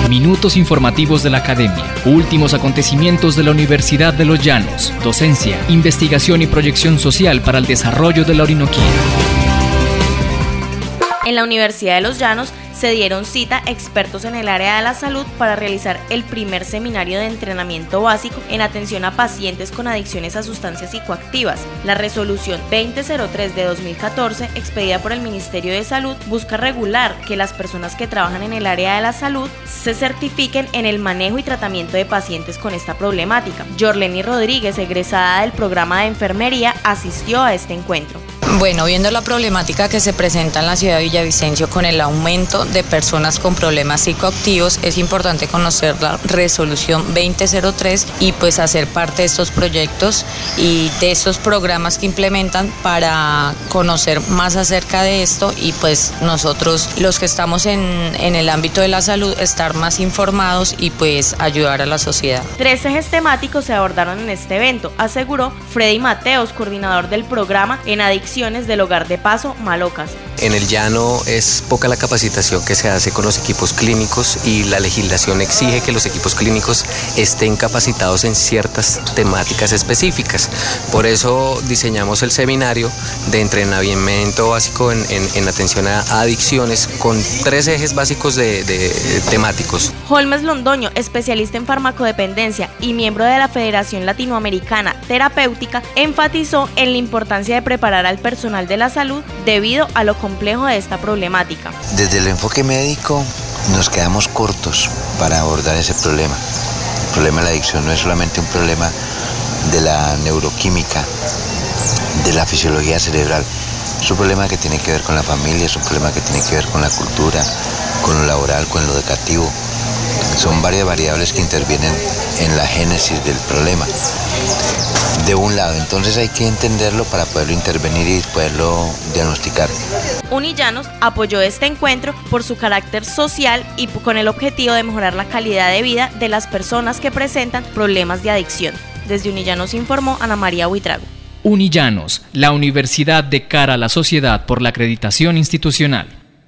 Minutos informativos de la Academia. Últimos acontecimientos de la Universidad de Los Llanos. Docencia, investigación y proyección social para el desarrollo de la Orinoquía. En la Universidad de Los Llanos se dieron cita expertos en el área de la salud para realizar el primer seminario de entrenamiento básico en atención a pacientes con adicciones a sustancias psicoactivas. La resolución 2003 de 2014, expedida por el Ministerio de Salud, busca regular que las personas que trabajan en el área de la salud se certifiquen en el manejo y tratamiento de pacientes con esta problemática. Yorleni Rodríguez, egresada del programa de enfermería, asistió a este encuentro. Bueno, viendo la problemática que se presenta en la ciudad de Villavicencio con el aumento de personas con problemas psicoactivos, es importante conocer la resolución 2003 y pues hacer parte de estos proyectos y de estos programas que implementan para conocer más acerca de esto y pues nosotros, los que estamos en el ámbito de la salud, estar más informados y pues ayudar a la sociedad. 3 ejes temáticos se abordaron en este evento, aseguró Freddy Mateos, coordinador del programa en adicción del Hogar de Paso, Malocas. En el llano es poca la capacitación que se hace con los equipos clínicos y la legislación exige que los equipos clínicos estén capacitados en ciertas temáticas específicas. Por eso diseñamos el seminario de entrenamiento básico en atención a adicciones con 3 ejes básicos de temáticos. Holmes Londoño, especialista en farmacodependencia y miembro de la Federación Latinoamericana Terapéutica, enfatizó en la importancia de preparar al personal de la salud debido a lo complejo de esta problemática. Desde el enfoque médico nos quedamos cortos para abordar ese problema. El problema de la adicción no es solamente un problema de la neuroquímica, de la fisiología cerebral. Es un problema que tiene que ver con la familia, es un problema que tiene que ver con la cultura, con lo laboral, con lo educativo. Son varias variables que intervienen en la génesis del problema. De un lado, entonces hay que entenderlo para poderlo intervenir y poderlo diagnosticar. Unillanos apoyó este encuentro por su carácter social y con el objetivo de mejorar la calidad de vida de las personas que presentan problemas de adicción. Desde Unillanos informó Ana María Huitrago. Unillanos, la universidad de cara a la sociedad por la acreditación institucional.